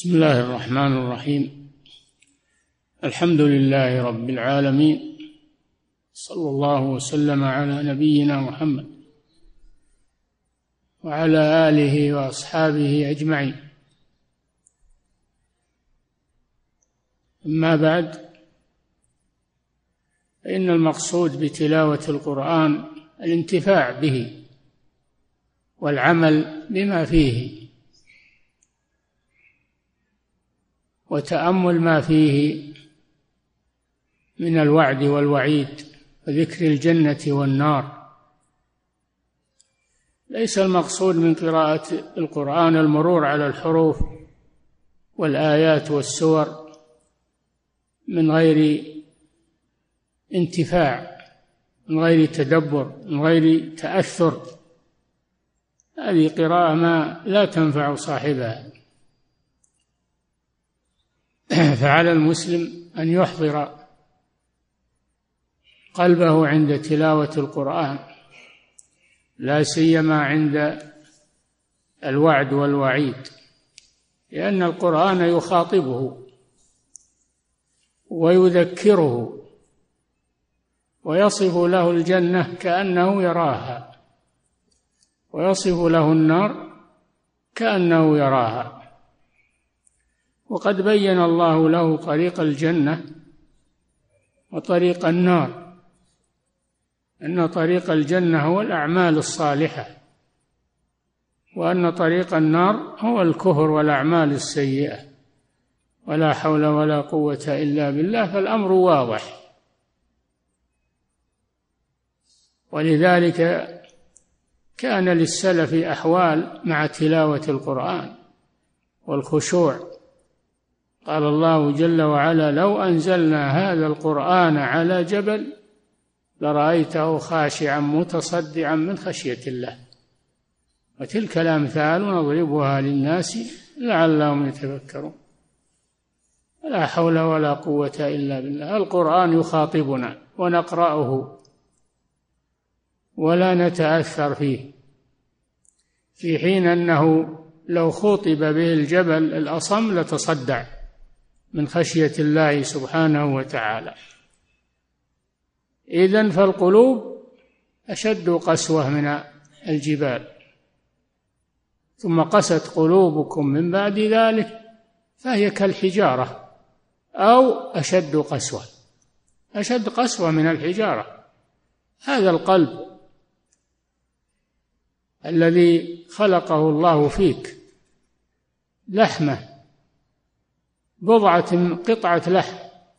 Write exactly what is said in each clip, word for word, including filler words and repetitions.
بسم الله الرحمن الرحيم. الحمد لله رب العالمين، صلى الله وسلم على نبينا محمد وعلى آله وأصحابه أجمعين. أما بعد، فإن المقصود بتلاوة القرآن الانتفاع به والعمل بما فيه وتأمل ما فيه من الوعد والوعيد وذكر الجنة والنار. ليس المقصود من قراءة القرآن المرور على الحروف والآيات والسور من غير انتفاع، من غير تدبر، من غير تأثر. هذه قراءة ما لا تنفع صاحبها. فعلى المسلم أن يحضر قلبه عند تلاوة القرآن، لا سيما عند الوعد والوعيد، لأن القرآن يخاطبه ويذكره ويصف له الجنة كأنه يراها، ويصف له النار كأنه يراها. وقد بين الله له طريق الجنة وطريق النار، أن طريق الجنة هو الأعمال الصالحة، وأن طريق النار هو الكفر والأعمال السيئة. ولا حول ولا قوة إلا بالله، فالأمر واضح. ولذلك كان للسلف أحوال مع تلاوة القرآن والخشوع. قال الله جل وعلا: لو أنزلنا هذا القرآن على جبل لرأيته خاشعا متصدعا من خشية الله. وتلك الأمثال نضربها للناس لعلهم يتفكرون. لا حول ولا قوة إلا بالله. القرآن يخاطبنا ونقرأه ولا نتأثر فيه، في حين أنه لو خطب به الجبل الأصم لتصدع من خشية الله سبحانه وتعالى. إذن فالقلوب أشد قسوة من الجبال. ثم قست قلوبكم من بعد ذلك فهي كالحجارة أو أشد قسوة، أشد قسوة من الحجارة. هذا القلب الذي خلقه الله فيك لحمة، بضعة قطعة لحم،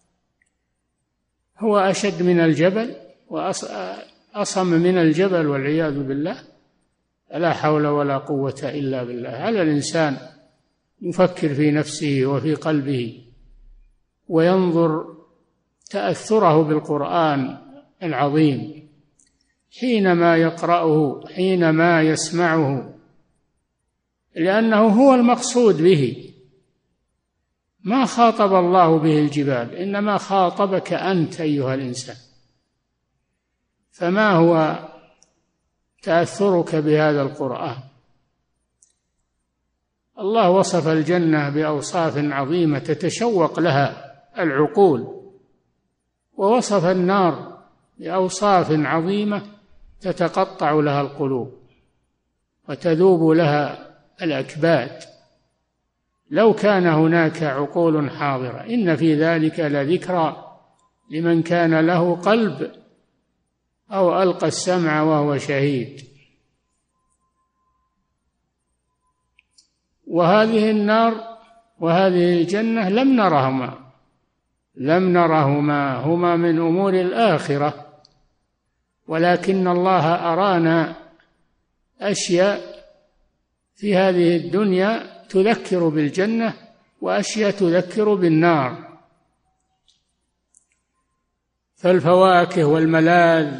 هو أشد من الجبل وأصم من الجبل والعياذ بالله. لا حول ولا قوة إلا بالله. على الإنسان يفكر في نفسه وفي قلبه وينظر تأثره بالقرآن العظيم حينما يقرأه، حينما يسمعه، لأنه هو المقصود به. ما خاطب الله به الجبال، إنما خاطبك أنت أيها الإنسان. فما هو تأثرك بهذا القرآن؟ الله وصف الجنة بأوصاف عظيمة تتشوق لها العقول، ووصف النار بأوصاف عظيمة تتقطع لها القلوب وتذوب لها الأكباد. لو كان هناك عقول حاضرة إن في ذلك لذكرى لمن كان له قلب أو ألقى السمع وهو شهيد. وهذه النار وهذه الجنة لم نرهما لم نرهما هما من أمور الآخرة، ولكن الله أرانا أشياء في هذه الدنيا تذكر بالجنة وأشياء تذكر بالنار. فالفواكه والملاذ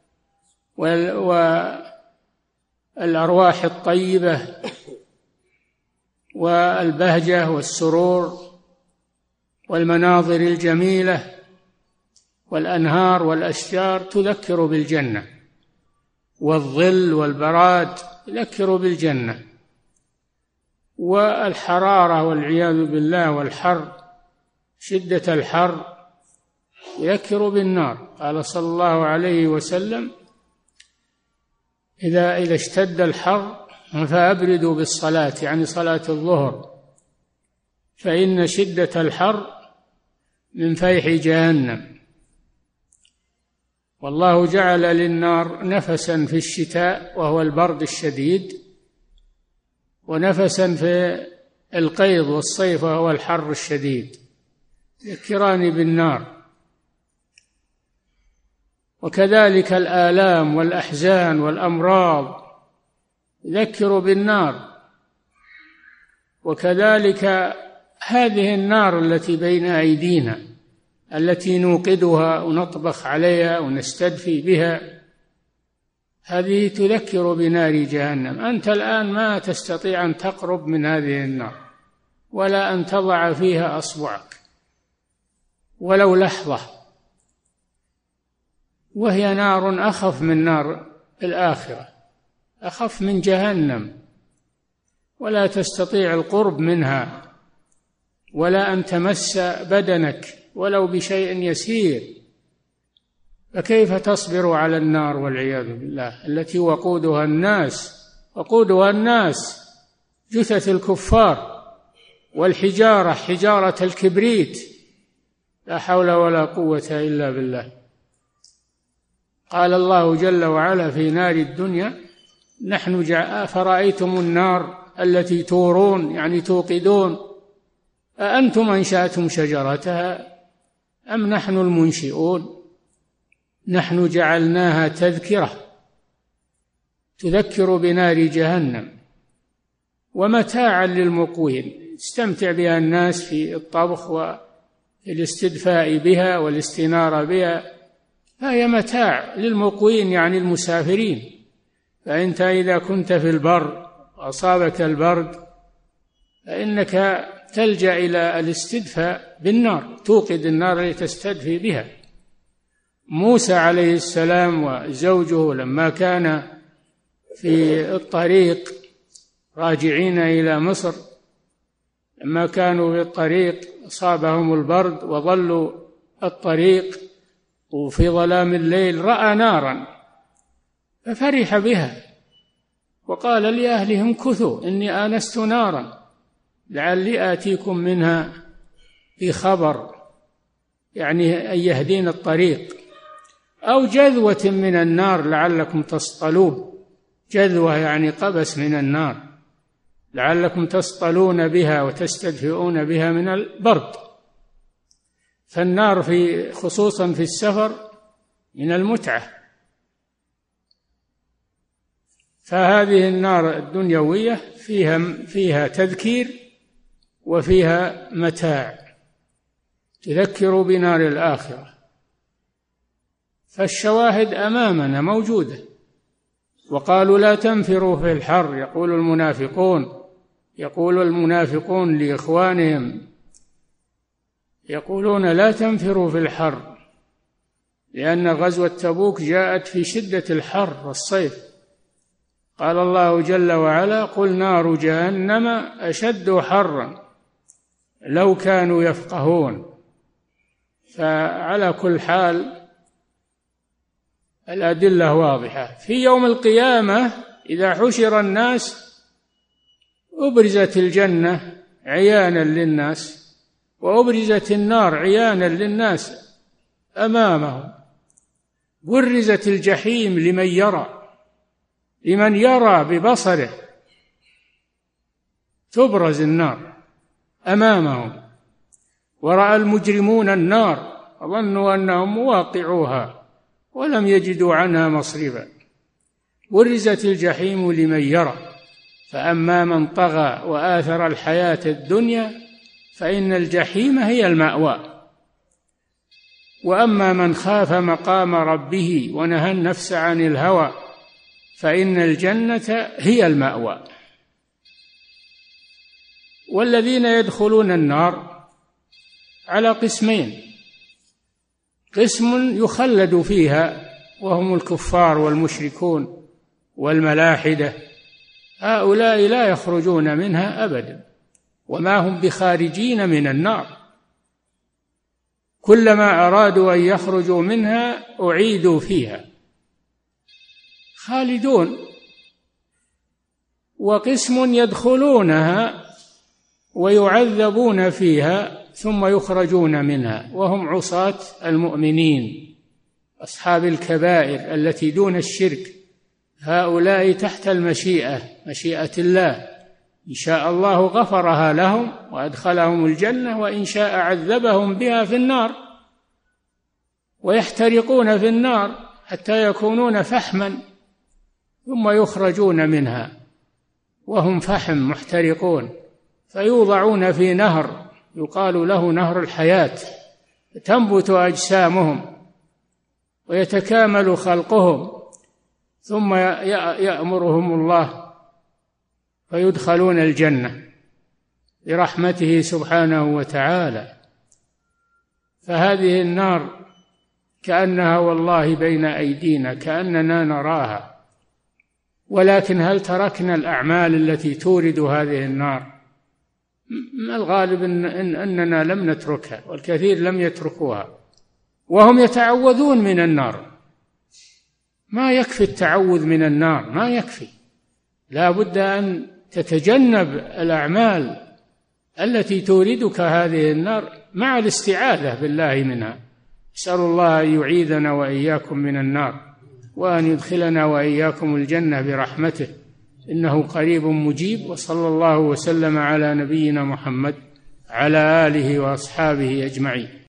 والأرواح الطيبة والبهجة والسرور والمناظر الجميلة والأنهار والأشجار تذكر بالجنة، والظل والبراد يذكر بالجنة. والحرارة والعياذ بالله والحر، شدة الحر يذكر بالنار. قال صلى الله عليه وسلم: إذا إذا اشتد الحر فأبردوا بالصلاة، يعني صلاة الظهر، فإن شدة الحر من فيح جهنم. والله جعل للنار نفسا في الشتاء وهو البرد الشديد، ونفسا في القيض والصيف وهو الحر الشديد، يذكران بالنار. وكذلك الآلام والأحزان والأمراض يذكر بالنار. وكذلك هذه النار التي بين أيدينا التي نوقدها ونطبخ عليها ونستدفي بها، هذه تذكر بنار جهنم. أنت الآن ما تستطيع أن تقرب من هذه النار ولا أن تضع فيها أصبعك ولو لحظة، وهي نار أخف من نار الآخرة، أخف من جهنم، ولا تستطيع القرب منها ولا أن تمس بدنك ولو بشيء يسير. فكيف تصبر على النار والعياذ بالله التي وقودها الناس وقودها الناس جثث الكفار والحجارة، حجارة الكبريت، لا حول ولا قوة إلا بالله. قال الله جل وعلا في نار الدنيا: نحن جاء فرأيتم النار التي تورون، يعني توقدون، أأنتم أنشأتم شجرتها أم نحن المنشئون؟ نحن جعلناها تذكرة تذكر بنار جهنم ومتاعا للمقوين، استمتع بها الناس في الطبخ والاستدفاء بها والاستنارة بها، فهي متاع للمقوين يعني المسافرين. فأنت إذا كنت في البر وأصابك البرد فإنك تلجأ إلى الاستدفاء بالنار، توقد النار لتستدفي بها. موسى عليه السلام وزوجه لما كان في الطريق راجعين إلى مصر، لما كانوا في الطريق أصابهم البرد وظلوا الطريق وفي ظلام الليل، رأى نارا ففرح بها وقال لأهلهم: امكثوا إني آنست نارا لعلي آتيكم منها بخبر، يعني أن يهدين الطريق، أو جذوة من النار لعلكم تصطلون. جذوة يعني قبس من النار لعلكم تصطلون بها وتستدفئون بها من البرد. فالنار في خصوصا في السفر من المتعة. فهذه النار الدنيوية فيها فيها تذكير وفيها متاع، تذكر بنار الآخرة. فالشواهد أمامنا موجودة. وقالوا: لا تنفروا في الحر، يقول المنافقون يقول المنافقون لإخوانهم، يقولون: لا تنفروا في الحر، لأن غزوة تبوك جاءت في شدة الحر والصيف. قال الله جل وعلا: قل نار جهنم أشد حرا لو كانوا يفقهون. فعلى كل حال الأدلة واضحة. في يوم القيامة إذا حشر الناس أبرزت الجنة عيانا للناس وأبرزت النار عيانا للناس أمامهم، برزت الجحيم لمن يرى لمن يرى ببصره، تبرز النار أمامهم. ورأى المجرمون النار وظنوا أنهم مواقعوها ولم يجدوا عنها مصرفا. برزت الجحيم لمن يرى، فأما من طغى وآثر الحياة الدنيا فإن الجحيم هي المأوى. وأما من خاف مقام ربه ونهى النفس عن الهوى فإن الجنة هي المأوى. والذين يدخلون النار على قسمين: قسم يخلد فيها وهم الكفار والمشركون والملاحدة، هؤلاء لا يخرجون منها أبدا، وما هم بخارجين من النار، كلما أرادوا أن يخرجوا منها أعيدوا فيها خالدون. وقسم يدخلونها ويعذبون فيها ثم يخرجون منها وهم عصاة المؤمنين أصحاب الكبائر التي دون الشرك، هؤلاء تحت المشيئة، مشيئة الله، إن شاء الله غفرها لهم وأدخلهم الجنة، وإن شاء عذبهم بها في النار، ويحترقون في النار حتى يكونون فحما ثم يخرجون منها وهم فحم محترقون، فيوضعون في نهر يقال له نهر الحياة، تنبت أجسامهم ويتكامل خلقهم، ثم يأمرهم الله فيدخلون الجنة برحمته سبحانه وتعالى. فهذه النار كأنها والله بين أيدينا، كأننا نراها، ولكن هل تركنا الأعمال التي تورد هذه النار؟ الغالب إن أننا لم نتركها، والكثير لم يتركوها، وهم يتعوذون من النار. ما يكفي التعوذ من النار، ما يكفي، لا بد أن تتجنب الأعمال التي توردك هذه النار مع الاستعاذة بالله منها. أسأل الله أن يعيذنا وإياكم من النار، وأن يدخلنا وإياكم الجنة برحمته، إنه قريب مجيب. وصلى الله وسلم على نبينا محمد على آله وأصحابه أجمعين.